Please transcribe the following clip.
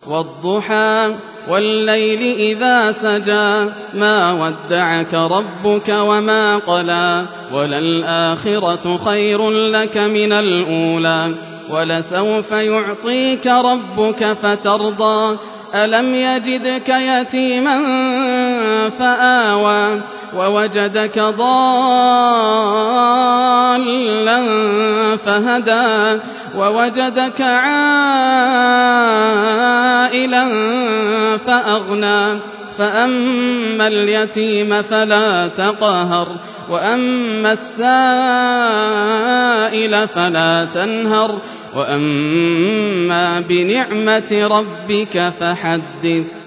وَالضُّحَىٰ وَاللَّيْلِ إِذَا سَجَىٰ مَا وَدَّعَكَ رَبُّكَ وَمَا قَلَىٰ وَلَلْآخِرَةُ خَيْرٌ لَّكَ مِنَ الْأُولَىٰ وَلَسَوْفَ يُعْطِيكَ رَبُّكَ فَتَرْضَىٰ أَلَمْ يَجِدْكَ يَتِيمًا فَآوَىٰ وَوَجَدَكَ ضَالًّا فَهَدَىٰ وَوَجَدَكَ عَائِلًا فَأَغْنَىٰ فَأَمَّا الْيَتِيمَ فَلَا تَقْهَرْ وَأَمَّا السَّائِلَ فَلَا تَنْهَرْ وَأَمَّا بِنِعْمَةِ رَبِّكَ فَحَدِّثْ